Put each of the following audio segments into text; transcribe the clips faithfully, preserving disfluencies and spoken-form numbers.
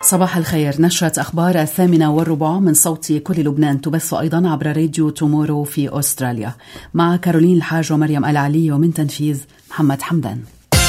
صباح الخير. نشرة أخبار الثامنة والربع من صوت كل لبنان تبث أيضا عبر راديو تومورو في أستراليا، مع كارولين الحاج ومريم العلي، ومن تنفيذ محمد حمدان.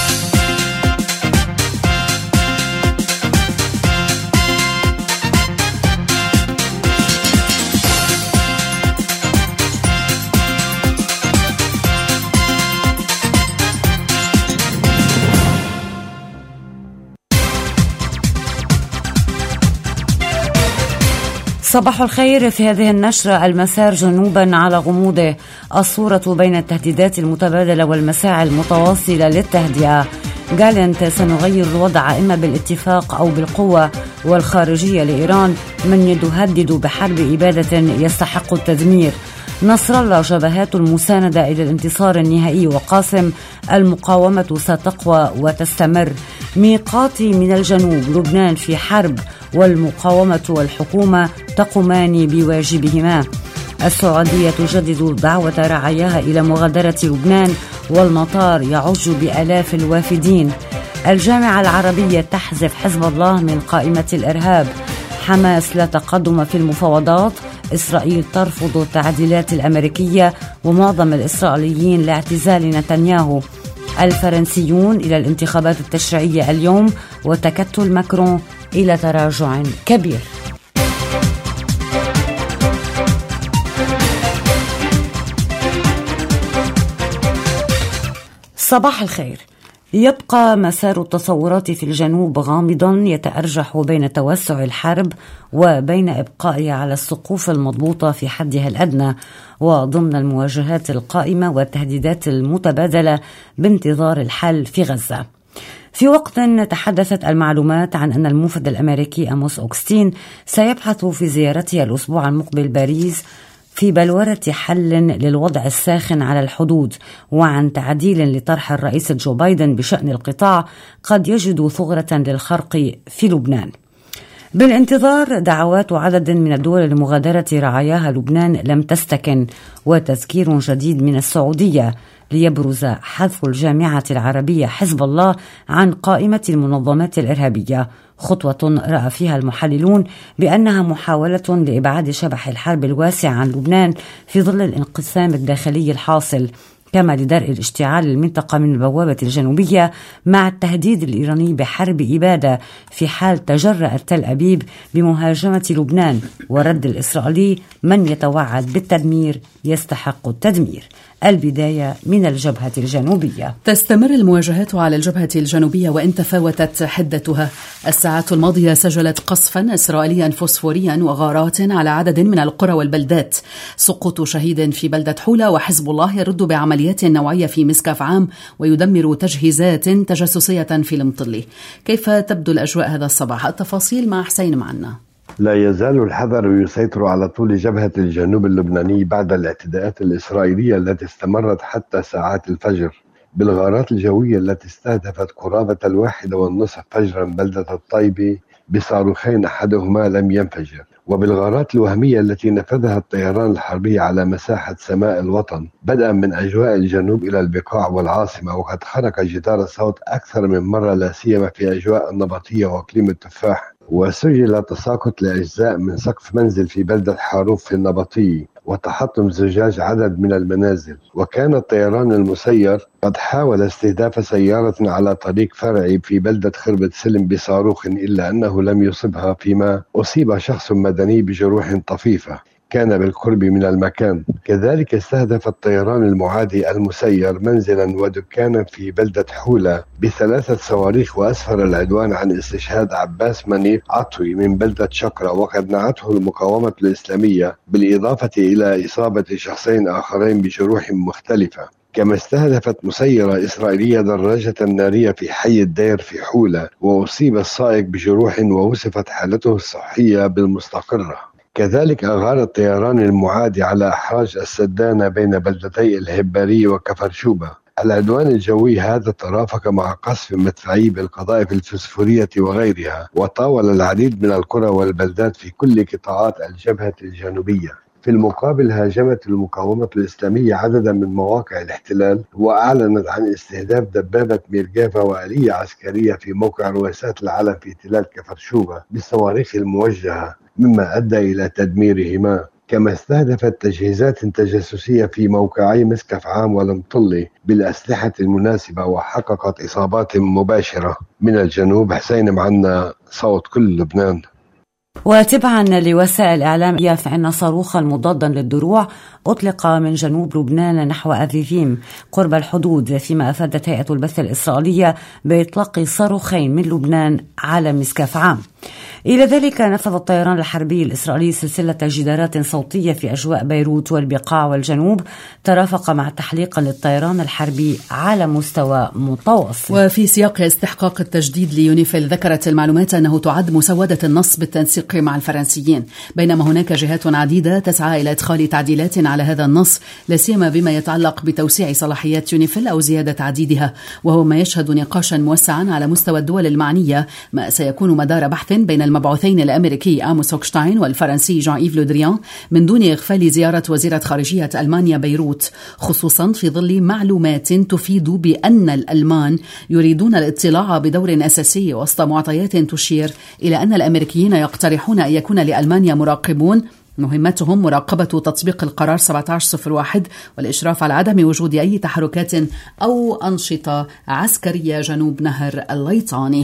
صباح الخير. في هذه النشرة: المسار جنوبا على غموضه، الصورة بين التهديدات المتبادلة والمساعي المتواصلة للتهدئة. جالنت: سنغير الوضع إما بالاتفاق أو بالقوة. والخارجية لإيران: من يهدد بحرب إبادة يستحق التدمير. نصر الله: جبهات المساندة إلى الانتصار النهائي. وقاسم: المقاومة ستقوى وتستمر. ميقاتي من الجنوب: لبنان في حرب، والمقاومة والحكومة تقومان بواجبهما. السعودية تجدد دعوة رعاياها إلى مغادرة لبنان، والمطار يعج بآلاف الوافدين. الجامعة العربية تحذف حزب الله من قائمة الإرهاب. حماس: لا تقدم في المفاوضات. إسرائيل ترفض التعديلات الأمريكية، ومعظم الإسرائيليين لاعتزال نتنياهو. الفرنسيون إلى الانتخابات التشريعية اليوم، وتكتل ماكرون إلى تراجع كبير. صباح الخير. يبقى مسار التصورات في الجنوب غامضا، يتأرجح بين توسع الحرب وبين إبقائها على السقوف المضبوطة في حدها الأدنى، وضمن المواجهات القائمة والتهديدات المتبادلة بانتظار الحل في غزة. في وقت تحدثت المعلومات عن أن الموفد الأمريكي أموس أوغستين سيبحث في زيارته الأسبوع المقبل باريس في بلورة حل للوضع الساخن على الحدود، وعن تعديل لطرح الرئيس جو بايدن بشأن القطاع قد يجد ثغرة للخرق في لبنان. بالانتظار دعوات عدد من الدول لمغادرة رعاياها لبنان لم تستكن، وتذكير جديد من السعودية ليبرز حذف الجامعة العربية حزب الله عن قائمة المنظمات الإرهابية، خطوة رأى فيها المحللون بأنها محاولة لإبعاد شبح الحرب الواسع عن لبنان في ظل الانقسام الداخلي الحاصل، كما لدرء الاشتعال المنطقة من البوابة الجنوبية، مع التهديد الإيراني بحرب إبادة في حال تجرأت تل أبيب بمهاجمة لبنان، ورد الإسرائيلي: من يتوعد بالتدمير يستحق التدمير. البداية من الجبهة الجنوبية. تستمر المواجهات على الجبهة الجنوبية وإن تفاوتت حدتها. الساعات الماضية سجلت قصفا إسرائيليا فوسفوريا وغارات على عدد من القرى والبلدات، سقوط شهيد في بلدة حولة، وحزب الله يرد بعمليات نوعية في مسكف عام ويدمر تجهيزات تجسسية في المطلي. كيف تبدو الأجواء هذا الصباح؟ التفاصيل مع حسين معنا. لا يزال الحذر يسيطر على طول جبهة الجنوب اللبناني بعد الاعتداءات الإسرائيلية التي استمرت حتى ساعات الفجر، بالغارات الجوية التي استهدفت قرابة الواحدة والنصف فجرا بلدة الطيبة بصاروخين أحدهما لم ينفجر، وبالغارات الوهمية التي نفذها الطيران الحربي على مساحة سماء الوطن، بدءا من أجواء الجنوب إلى البقاع والعاصمة، وقد خرق جدار الصوت أكثر من مرة، لا سيما في أجواء النبطية وإقليم التفاح. وسجل تساقط لأجزاء من سقف منزل في بلدة حاروف في النبطية، وتحطم زجاج عدد من المنازل. وكان الطيران المسير قد حاول استهداف سيارة على طريق فرعي في بلدة خربة سلم بصاروخ، إلا أنه لم يصبها، فيما أصيب شخص مدني بجروح طفيفة كان بالقرب من المكان. كذلك استهدف الطيران المعادي المسير منزلا ودكانا في بلدة حولة بثلاثة صواريخ، وأسفر العدوان عن استشهاد عباس منيف عطوي من بلدة شقرة، وقد نعته المقاومة الإسلامية، بالإضافة إلى إصابة شخصين آخرين بجروح مختلفة. كما استهدفت مسيرة إسرائيلية دراجة نارية في حي الدير في حولة، وأصيب السائق بجروح ووصفت حالته الصحية بالمستقرة. كذلك أغار الطيران المعادي على أحراج السدانة بين بلدتي الهباري وكفرشوبة. العدوان الجوي هذا ترافق مع قصف مدفعي بالقذائف الفسفورية وغيرها، وطاول العديد من القرى والبلدات في كل قطاعات الجبهة الجنوبية. في المقابل هاجمت المقاومة الإسلامية عددا من مواقع الاحتلال، وأعلنت عن استهداف دبابة ميركافا وآلية عسكرية في موقع رويسات العلم في تلال كفر شوبة بالصواريخ الموجهة، مما أدى إلى تدميرهما. كما استهدفت تجهيزات تجسسية في موقعي مسكف عام والمطلي بالأسلحة المناسبة، وحققت إصابات مباشرة من الجنوب. حسين معنا، صوت كل لبنان. وتبعا لوسائل الإعلام فإن صاروخا مضادا للدروع أطلق من جنوب لبنان نحو أفيفيم قرب الحدود، فيما أفادت هيئة البث الإسرائيلية بإطلاق صاروخين من لبنان على مسكف عام. إلى ذلك نفذ الطيران الحربي الإسرائيلي سلسلة جدارات صوتية في أجواء بيروت والبقاع والجنوب، ترافق مع تحليق للطيران الحربي على مستوى متوسط. وفي سياق استحقاق التجديد ليونيفيل، ذكرت المعلومات أنه تعد مسودة النص بالتنسيق مع الفرنسيين، بينما هناك جهات عديدة تسعى إلى إدخال تعديلات على هذا النص، لا سيما بما يتعلق بتوسيع صلاحيات يونيفيل أو زيادة عديدها، وهو ما يشهد نقاشا موسعا على مستوى الدول المعنية، ما سيكون مدار بحث بين المبعوثين الأمريكي آموس هوكشتاين والفرنسي جان إيف لودريان من دون إغفال زيارة وزيرة خارجية ألمانيا بيروت، خصوصا في ظل معلومات تفيد بأن الألمان يريدون الاطلاع بدور أساسي وسط معطيات تشير إلى أن الأمريكيين يقترحون أن يكون لألمانيا مراقبون مهمتهم مراقبة تطبيق القرار سبعة عشر صفر واحد والإشراف على عدم وجود أي تحركات أو أنشطة عسكرية جنوب نهر الليطاني.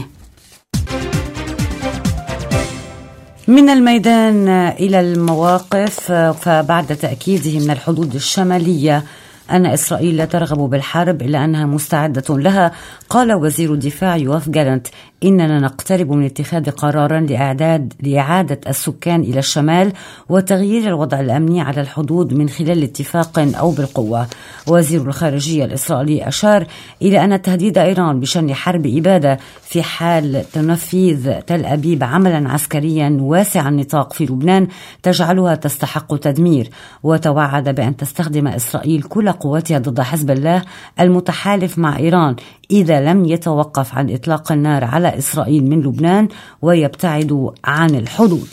من الميدان إلى المواقف، فبعد تأكيده من الحدود الشمالية أن إسرائيل لا ترغب بالحرب إلا أنها مستعدة لها، قال وزير الدفاع يوآف جالنت: إننا نقترب من اتخاذ قرارا لإعداد لإعادة السكان إلى الشمال وتغيير الوضع الأمني على الحدود من خلال اتفاق أو بالقوة. وزير الخارجية الإسرائيلي أشار إلى أن تهديد إيران بشن حرب إبادة في حال تنفيذ تل أبيب عملا عسكريا واسع النطاق في لبنان تجعلها تستحق تدمير، وتوعد بأن تستخدم إسرائيل كل قوتها ضد حزب الله المتحالف مع إيران إذا لم يتوقف عن إطلاق النار على إسرائيل من لبنان ويبتعد عن الحدود.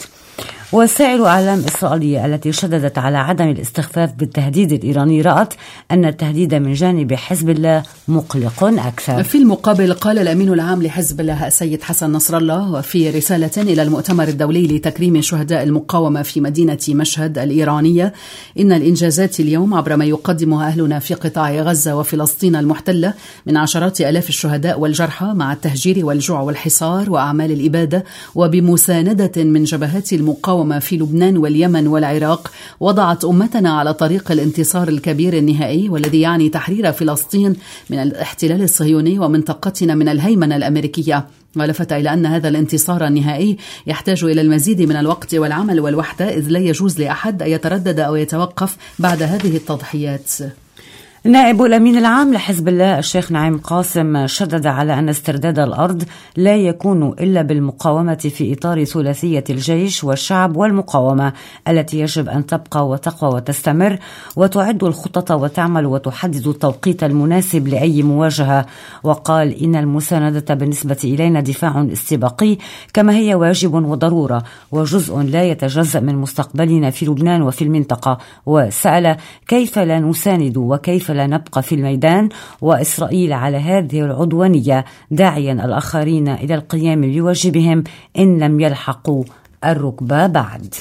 وسائل إعلام إسرائيلية التي شددت على عدم الاستخفاف بالتهديد الإيراني رأت أن التهديد من جانب حزب الله مقلق أكثر. في المقابل، قال الأمين العام لحزب الله السيد حسن نصر الله وفي رسالة إلى المؤتمر الدولي لتكريم شهداء المقاومة في مدينة مشهد الإيرانية: إن الإنجازات اليوم عبر ما يقدمها أهلنا في قطاع غزة وفلسطين المحتلة من عشرات آلاف الشهداء والجرحى مع التهجير والجوع والحصار وأعمال الإبادة، وبمساندة من جبهات المقاومة في لبنان واليمن والعراق، وضعت أمتنا على طريق الانتصار الكبير النهائي، والذي يعني تحرير فلسطين من الاحتلال الصهيوني ومنطقتنا من الهيمنة الأمريكية. ولفت إلى أن هذا الانتصار النهائي يحتاج إلى المزيد من الوقت والعمل والوحدة، إذ لا يجوز لأحد أن يتردد أو يتوقف بعد هذه التضحيات. نائب الأمين العام لحزب الله الشيخ نعيم قاسم شدد على أن استرداد الأرض لا يكون إلا بالمقاومة في إطار ثلاثية الجيش والشعب والمقاومة التي يجب أن تبقى وتقوى وتستمر، وتعد الخطط وتعمل وتحدد التوقيت المناسب لأي مواجهة. وقال: إن المساندة بالنسبة إلينا دفاع استباقي، كما هي واجب وضرورة وجزء لا يتجزأ من مستقبلنا في لبنان وفي المنطقة. وسأل: كيف لا نساند وكيف لا نبقى في الميدان وإسرائيل على هذه العدوانية، داعيا الآخرين إلى القيام بواجبهم إن لم يلحقوا الركبة بعد.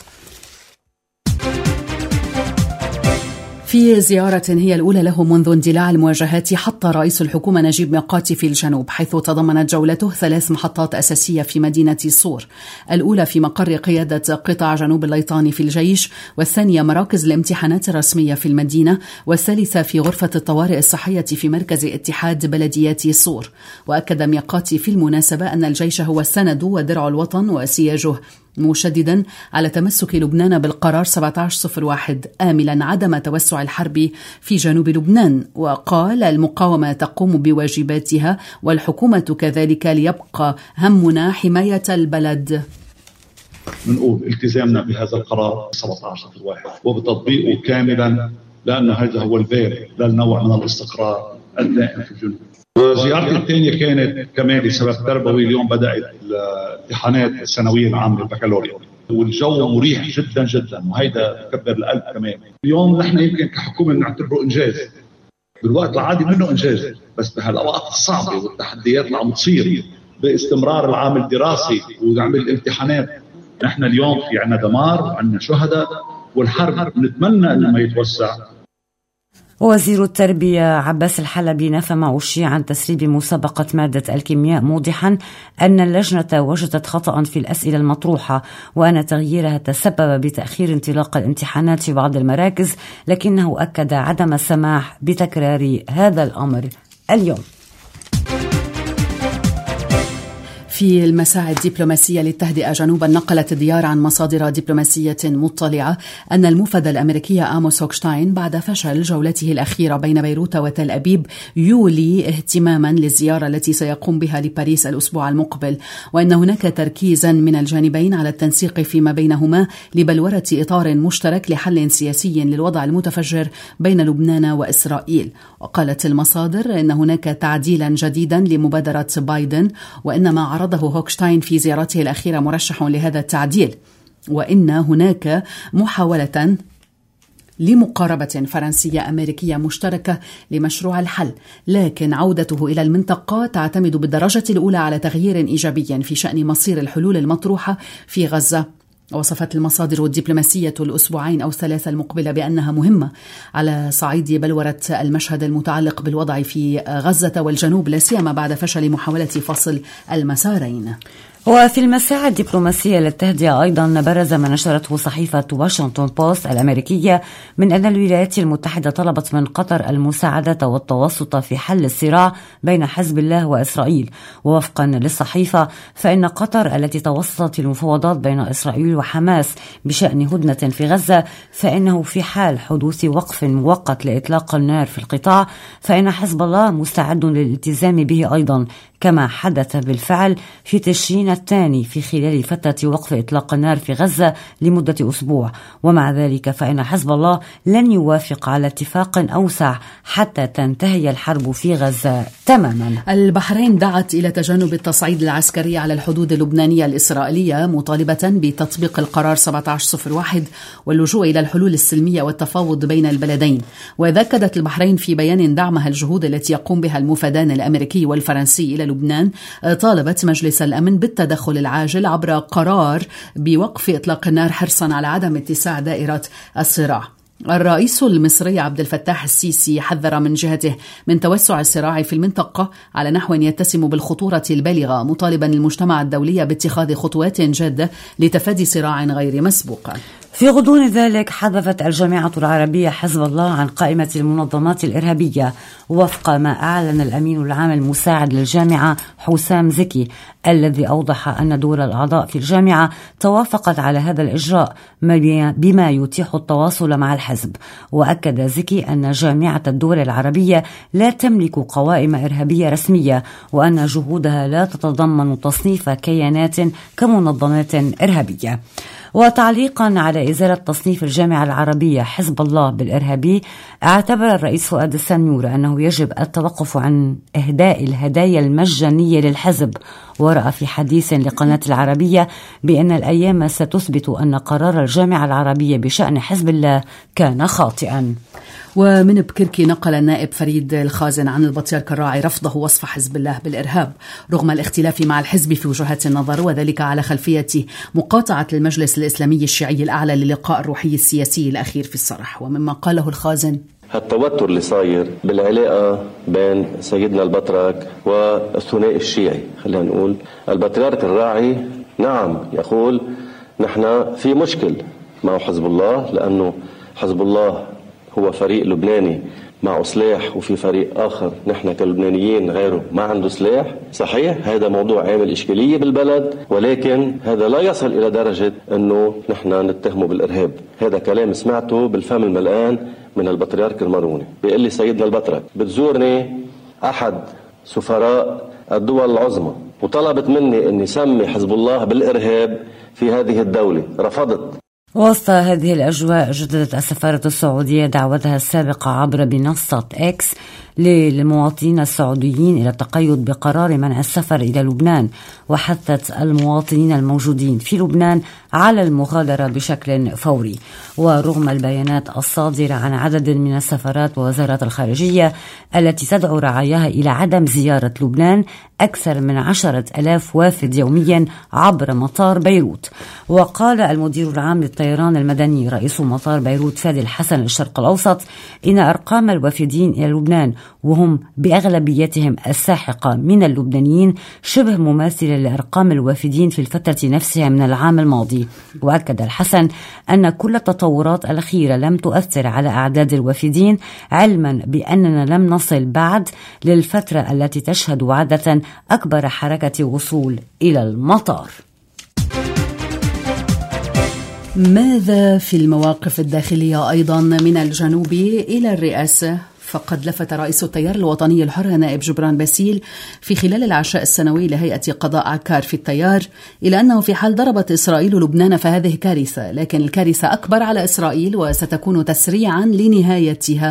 في زيارة هي الأولى له منذ اندلاع المواجهات، حط رئيس الحكومة نجيب ميقاتي في الجنوب، حيث تضمنت جولته ثلاث محطات أساسية في مدينة صور: الأولى في مقر قيادة قطاع جنوب الليطاني في الجيش، والثانية مراكز الامتحانات الرسمية في المدينة، والثالثة في غرفة الطوارئ الصحية في مركز اتحاد بلديات صور. وأكد ميقاتي في المناسبة أن الجيش هو السند ودرع الوطن وسياجه، مشددا على تمسك لبنان بالقرار سبعة عشر صفر واحد، آملا عدم توسع الحرب في جنوب لبنان. وقال: المقاومة تقوم بواجباتها والحكومة كذلك، ليبقى همنا حماية البلد. بنقول التزامنا بهذا القرار سبعة عشر صفر واحد وبتطبيقه كاملا، لأن هذا هو الباب للنوع من الاستقرار الدائم في الجنوب. وزيارتي الثانية كانت كمان لسبب تربوي. اليوم بدأت الامتحانات السنوية العامة البكالوريا، والجو مريح جدا جدا، وهيدا بكبر القلب كمان. اليوم نحن يمكن كحكومة بنعتبره إنجاز، بالوقت العادي منه إنجاز، بس بهالأوقات الصعبة والتحديات اللي عم تصير باستمرار العام الدراسي وعمل الامتحانات، نحن اليوم في عنا دمار وعنا شهداء، والحرب نتمنى انه ما يتوسع. وزير التربية عباس الحلبي نفى معوشي عن تسريب مسابقة مادة الكيمياء، موضحا أن اللجنة وجدت خطأ في الأسئلة المطروحة، وأن تغييرها تسبب بتأخير انطلاق الامتحانات في بعض المراكز، لكنه أكد عدم السماح بتكرار هذا الأمر اليوم. في المساعي الدبلوماسية للتهدئة جنوبا، نقلت الديار عن مصادر دبلوماسية مطلعة أن المفد الأمريكي آموس هوكشتاين بعد فشل جولته الأخيرة بين بيروت وتل أبيب يولي اهتماما للزيارة التي سيقوم بها لباريس الأسبوع المقبل، وأن هناك تركيزا من الجانبين على التنسيق فيما بينهما لبلورة إطار مشترك لحل سياسي للوضع المتفجر بين لبنان وإسرائيل. وقالت المصادر أن هناك تعديلا جديدا لمبادرة بايدن، وإن ما عرض هوكشتاين في زيارته الأخيرة مرشح لهذا التعديل، وإن هناك محاولة لمقاربة فرنسية أمريكية مشتركة لمشروع الحل، لكن عودته إلى المنطقة تعتمد بالدرجة الأولى على تغيير إيجابي في شأن مصير الحلول المطروحة في غزة. وصفت المصادر الدبلوماسية الأسبوعين أو الثلاثة المقبلة بأنها مهمة على صعيد بلورة المشهد المتعلق بالوضع في غزة والجنوب، لا سيما بعد فشل محاولة فصل المسارين. وفي المساعي الدبلوماسية للتهدئة أيضا برز ما نشرته صحيفة واشنطن بوست الأمريكية من أن الولايات المتحدة طلبت من قطر المساعدة والتوسط في حل الصراع بين حزب الله وإسرائيل. ووفقا للصحيفة فإن قطر التي توسطت في المفاوضات بين إسرائيل وحماس بشأن هدنة في غزة، فإنه في حال حدوث وقف مؤقت لإطلاق النار في القطاع فإن حزب الله مستعد للالتزام به أيضا، كما حدث بالفعل في تشرين الثاني في خلال فترة وقف إطلاق النار في غزة لمدة أسبوع. ومع ذلك فإن حزب الله لن يوافق على اتفاق أوسع حتى تنتهي الحرب في غزة تماما. البحرين دعت إلى تجنب التصعيد العسكري على الحدود اللبنانية الإسرائيلية، مطالبة بتطبيق القرار سبعة عشر صفر واحد واللجوء إلى الحلول السلمية والتفاوض بين البلدين. وذكرت البحرين في بيان دعمها الجهود التي يقوم بها المفدان الأمريكي والفرنسي إلى لبنان. طالبت مجلس الأمن بالتدخل العاجل عبر قرار بوقف إطلاق النار، حرصا على عدم اتساع دائرة الصراع. الرئيس المصري عبد الفتاح السيسي حذر من جهته من توسع الصراع في المنطقة على نحو يتسم بالخطورة البالغة، مطالبا المجتمع الدولي باتخاذ خطوات جادة لتفادي صراع غير مسبوق. في غضون ذلك حذفت الجامعة العربية حزب الله عن قائمة المنظمات الإرهابية، وفق ما أعلن الأمين العام المساعد للجامعة حسام زكي، الذي أوضح أن دول الأعضاء في الجامعة توافقت على هذا الإجراء بما يتيح التواصل مع الحزب. وأكد زكي أن جامعة الدول العربية لا تملك قوائم إرهابية رسمية، وأن جهودها لا تتضمن تصنيف كيانات كمنظمات إرهابية. وتعليقا على إزالة تصنيف الجامعة العربية حزب الله بالإرهابي، اعتبر الرئيس فؤاد السنيور أنه يجب التوقف عن إهداء الهدايا المجانية للحزب، ورأى في حديث لقناة العربية بأن الأيام ستثبت أن قرار الجامعة العربية بشأن حزب الله كان خاطئا. ومن بكركي نقل النائب فريد الخازن عن البطريرك الراعي رفضه وصف حزب الله بالإرهاب رغم الاختلاف مع الحزب في وجهات النظر، وذلك على خلفية مقاطعة المجلس الإسلامي الشيعي الأعلى للقاء الروحي السياسي الأخير في الصرح. ومما قاله الخازن: التوتر اللي صاير بالعلاقة بين سيدنا البطرك والثنائي الشيعي، خلينا نقول البطريرك الراعي نعم يقول نحن في مشكل مع حزب الله، لأنه حزب الله هو فريق لبناني معه سلاح، وفي فريق آخر نحن كلبنانيين غيره ما عنده سلاح. صحيح هذا موضوع عامل إشكالية بالبلد، ولكن هذا لا يصل إلى درجة أنه نحن نتهمه بالإرهاب. هذا كلام سمعته بالفم الملآن من البطريرك الماروني. بيقول لي سيدنا البطرك بتزورني أحد سفراء الدول العظمى وطلبت مني أني سمي حزب الله بالإرهاب في هذه الدولة، رفضت. وسط هذه الأجواء جددت السفارة السعودية دعوتها السابقة عبر منصة إكس للمواطنين السعوديين إلى التقيد بقرار منع السفر إلى لبنان، وحثت المواطنين الموجودين في لبنان على المغادرة بشكل فوري. ورغم البيانات الصادرة عن عدد من السفارات ووزارات الخارجية التي تدعو رعاياها إلى عدم زيارة لبنان، أكثر من عشرة ألاف وافد يوميا عبر مطار بيروت. وقال المدير العام للطيران المدني رئيس مطار بيروت فادي الحسن للشرق الأوسط إن أرقام الوافدين إلى لبنان، وهم بأغلبيتهم الساحقة من اللبنانيين، شبه مماثلة لأرقام الوافدين في الفترة نفسها من العام الماضي. وأكد الحسن أن كل التطورات الأخيرة لم تؤثر على أعداد الوافدين، علما بأننا لم نصل بعد للفترة التي تشهد عادة أكبر حركة وصول إلى المطار. ماذا في المواقف الداخلية أيضا من الجنوب إلى الرئاسة؟ فقد لفت رئيس التيار الوطني الحر نائب جبران باسيل في خلال العشاء السنوي لهيئة قضاء عكار في التيار إلى أنه في حال ضربت إسرائيل لبنان فهذه كارثة، لكن الكارثة أكبر على إسرائيل وستكون تسريعا لنهايتها.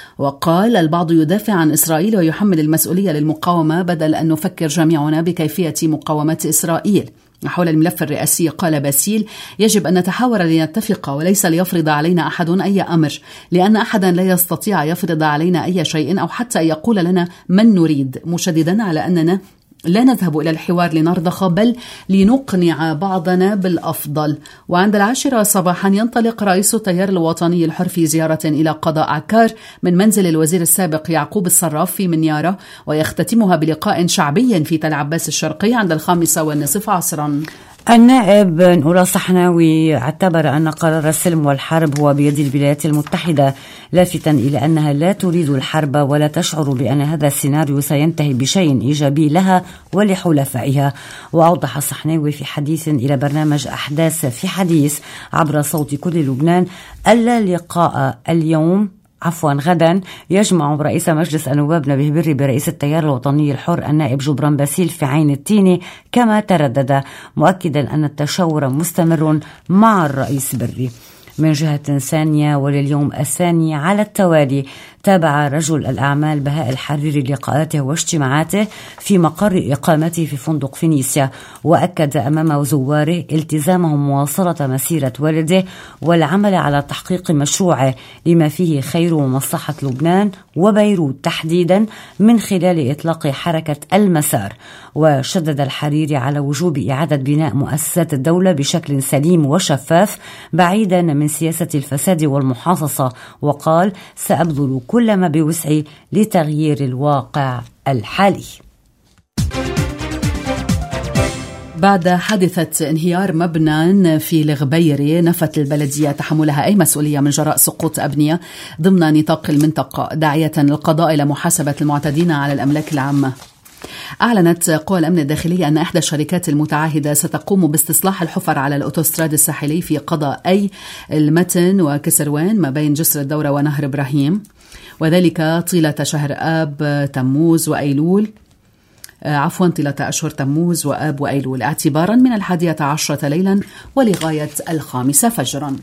وقال البعض يدافع عن إسرائيل ويحمل المسؤولية للمقاومة بدل أن نفكر جميعنا بكيفية مقاومة إسرائيل. حول الملف الرئاسي قال باسيل يجب أن نتحاور لنتفق وليس ليفرض علينا أحد أي أمر، لأن أحدا لا يستطيع يفرض علينا أي شيء أو حتى يقول لنا من نريد، مشددا على أننا لا نذهب إلى الحوار لنرضخ بل لنقنع بعضنا بالأفضل. وعند العاشرة صباحا ينطلق رئيس التيار الوطني الحر في زيارة إلى قضاء عكار من منزل الوزير السابق يعقوب الصراف في منيارة، ويختتمها بلقاء شعبي في تل عباس الشرقي عند الخامسة والنصف عصرا. النائب نورا صحناوي اعتبر أن قرار السلم والحرب هو بيد الولايات المتحدة، لافتا إلى أنها لا تريد الحرب ولا تشعر بأن هذا السيناريو سينتهي بشيء إيجابي لها ولحلفائها. وأوضح الصحناوي في حديث إلى برنامج أحداث في حديث عبر صوت كل لبنان أن لقاء اليوم عفوا غدا يجمع رئيس مجلس النواب نبيه بري برئيس التيار الوطني الحر النائب جبران باسيل في عين التيني كما تردد، مؤكدا أن التشاور مستمر مع الرئيس بري. من جهة ثانية ولليوم الثاني على التوالي تابع رجل الأعمال بهاء الحريري لقاءاته واجتماعاته في مقر إقامته في فندق فينيسيا، وأكد أمام زواره التزامهم مواصلة مسيرة والده والعمل على تحقيق مشروعه لما فيه خير ومصلحة لبنان وبيروت تحديدا من خلال إطلاق حركة المسار. وشدد الحريري على وجوب إعادة بناء مؤسسات الدولة بشكل سليم وشفاف بعيدا من سياسة الفساد والمحاصصة، وقال سأبذل كل ما بوسعي لتغيير الواقع الحالي. بعد حادثة انهيار مبنى في الغبيري نفت البلدية تحملها أي مسؤولية من جراء سقوط أبنية ضمن نطاق المنطقة، داعية القضاء إلى محاسبة المعتدين على الأملاك العامة. أعلنت قوى الأمن الداخلي أن إحدى الشركات المتعهدة ستقوم باستصلاح الحفر على الأوتوستراد الساحلي في قضاء أي المتن وكسروان ما بين جسر الدورة ونهر إبراهيم، وذلك طيلة شهر آب تموز وأيلول عفوا طيلة أشهر تموز وآب وأيلول اعتبارا من الحادية عشرة ليلا ولغاية الخامسة فجرا.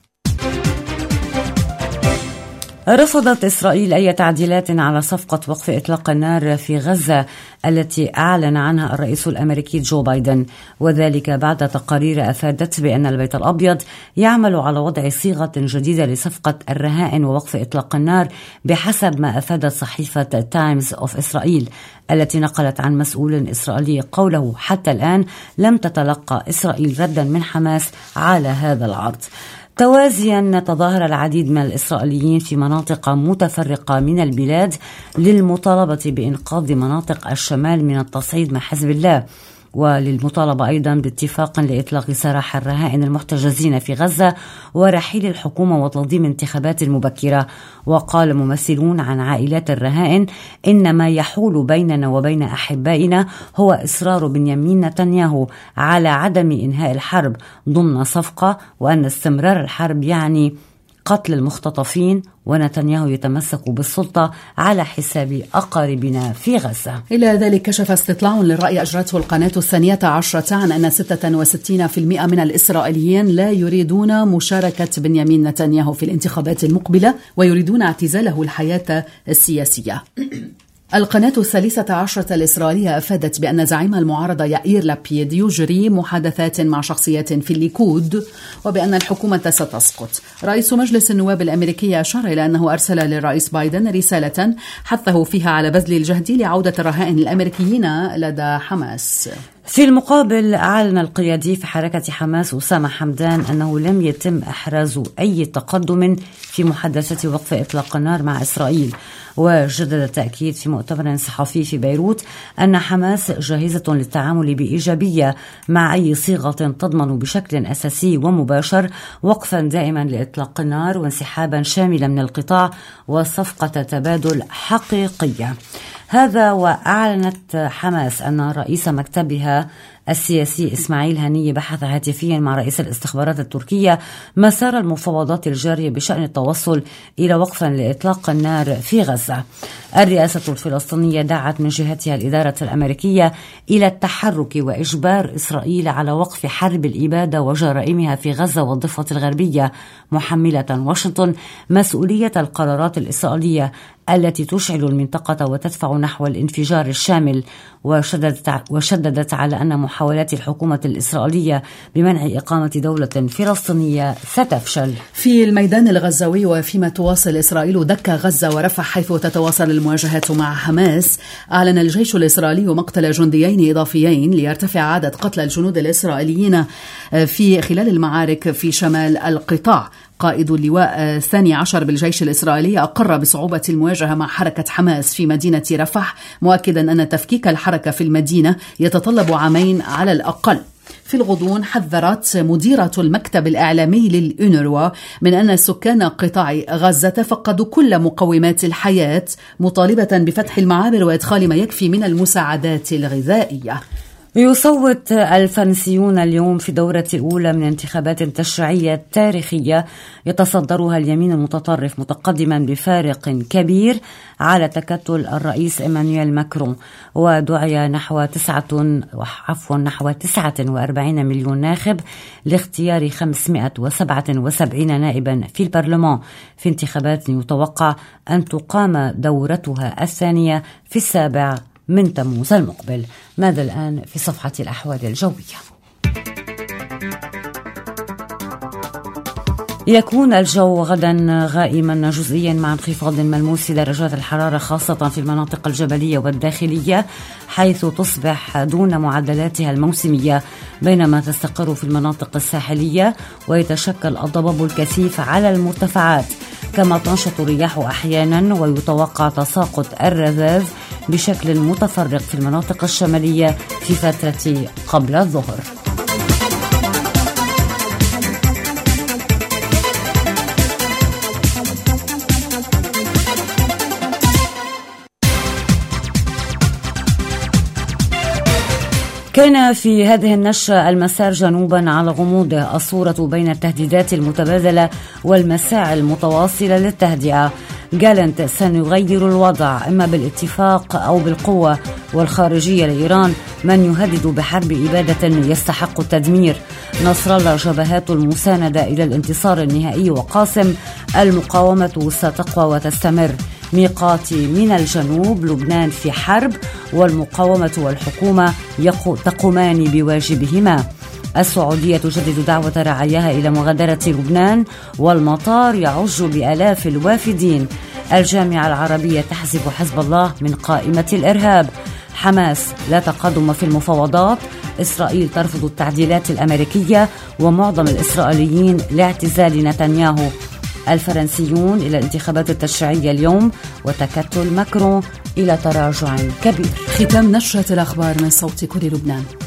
رفضت إسرائيل أي تعديلات على صفقة وقف إطلاق النار في غزة التي أعلن عنها الرئيس الأمريكي جو بايدن، وذلك بعد تقارير أفادت بأن البيت الأبيض يعمل على وضع صيغة جديدة لصفقة الرهائن ووقف إطلاق النار، بحسب ما أفادت صحيفة تايمز أوف إسرائيل التي نقلت عن مسؤول إسرائيلي قوله حتى الآن لم تتلقى إسرائيل ردا من حماس على هذا العرض. توازيا تظاهر العديد من الإسرائيليين في مناطق متفرقة من البلاد للمطالبة بإنقاذ مناطق الشمال من التصعيد مع حزب الله، وللمطالبة أيضا باتفاق لإطلاق سراح الرهائن المحتجزين في غزة ورحيل الحكومة وتنظيم انتخابات مبكرة. وقال ممثلون عن عائلات الرهائن إن ما يحول بيننا وبين أحبائنا هو إصرار بنيامين نتنياهو على عدم إنهاء الحرب ضمن صفقة، وأن استمرار الحرب يعني قتل المختطفين، ونتنياهو يتمسك بالسلطة على حساب أقاربنا في غزة. إلى ذلك كشف استطلاع للرأي أجرته القناة الثانية عشرة عن أن ستة وستين بالمئة من الإسرائيليين لا يريدون مشاركة بنيامين نتنياهو في الانتخابات المقبلة ويريدون اعتزاله الحياة السياسية. القناة الثالثة عشرة الإسرائيلية أفادت بأن زعيم المعارضة يائير لابيد يجري محادثات مع شخصيات في الليكود وبأن الحكومة ستسقط. رئيس مجلس النواب الأمريكي أشار إلى أنه أرسل للرئيس بايدن رسالة حثه فيها على بذل الجهد لعودة الرهائن الأمريكيين لدى حماس. في المقابل أعلن القيادي في حركة حماس أسامة حمدان أنه لم يتم إحراز أي تقدم في محادثة وقف إطلاق النار مع إسرائيل، وجدد التأكيد في مؤتمر صحفي في بيروت أن حماس جاهزة للتعامل بإيجابية مع أي صيغة تضمن بشكل أساسي ومباشر وقفا دائما لإطلاق النار وانسحابا شاملا من القطاع وصفقة تبادل حقيقية. هذا وأعلنت حماس أن رئيس مكتبها السياسي إسماعيل هنية بحث هاتفيا مع رئيس الاستخبارات التركية مسار المفاوضات الجارية بشأن التوصل إلى وقف لإطلاق النار في غزة. الرئاسة الفلسطينية دعت من جهتها الإدارة الأمريكية إلى التحرك وإجبار إسرائيل على وقف حرب الإبادة وجرائمها في غزة والضفة الغربية، محملة واشنطن مسؤولية القرارات الإسرائيلية التي تشعل المنطقة وتدفع نحو الانفجار الشامل. وشددت, وشددت على أن محاولات الحكومة الإسرائيلية بمنع إقامة دولة فلسطينية ستفشل. في الميدان الغزاوي وفيما تواصل إسرائيل دك غزة ورفح حيث تتواصل المواجهات مع حماس، أعلن الجيش الإسرائيلي مقتل جنديين إضافيين ليرتفع عدد قتلى الجنود الإسرائيليين في خلال المعارك في شمال القطاع. قائد اللواء الثاني عشر بالجيش الإسرائيلي أقر بصعوبة المواجهة مع حركة حماس في مدينة رفح، مؤكدا أن تفكيك الحركة في المدينة يتطلب عامين على الأقل. في الغضون حذرت مديرة المكتب الإعلامي للأونروا من أن سكان قطاع غزة فقدوا كل مقومات الحياة، مطالبة بفتح المعابر وإدخال ما يكفي من المساعدات الغذائية. يصوت الفرنسيون اليوم في دورة الأولى من انتخابات تشريعية تاريخية يتصدرها اليمين المتطرف متقدما بفارق كبير على تكتل الرئيس إيمانويل ماكرون، ودعي نحو تسعة عفوا نحو تسعة وأربعين مليون ناخب لاختيار خمسمائة وسبعة وسبعين نائبا في البرلمان في انتخابات يتوقع أن تقام دورتها الثانية في السابع من تموز المقبل. ماذا الآن في صفحة الأحوال الجوية؟ يكون الجو غدا غائما جزئيا مع انخفاض ملموس في درجات الحرارة خاصة في المناطق الجبلية والداخلية، حيث تصبح دون معدلاتها الموسمية، بينما تستقر في المناطق الساحلية ويتشكل الضباب الكثيف على المرتفعات، كما تنشط الرياح أحيانا ويتوقع تساقط الرذاذ بشكل متفرق في المناطق الشمالية في فترة قبل الظهر. كان في هذه النشرة المسار جنوبا على غموضه، الصورة بين التهديدات المتبادلة والمساعي المتواصلة للتهدئة. جالنت سنغير الوضع إما بالاتفاق أو بالقوة، والخارجية لإيران من يهدد بحرب إبادة يستحق التدمير. نصر الله جبهات المساندة إلى الانتصار النهائي، وقاسم المقاومة ستقوى وتستمر. ميقاتي من الجنوب، لبنان في حرب والمقاومة والحكومة تقومان بواجبهما. السعودية تجدد دعوة رعاياها إلى مغادرة لبنان، والمطار يعج بآلاف الوافدين. الجامعة العربية تحذف حزب الله من قائمة الإرهاب. حماس لا تقدم في المفاوضات. إسرائيل ترفض التعديلات الأمريكية، ومعظم الإسرائيليين لاعتزال نتنياهو. الفرنسيون إلى الانتخابات التشريعية اليوم، وتكتل ماكرون إلى تراجع كبير. ختام نشرة الأخبار من صوت كل لبنان.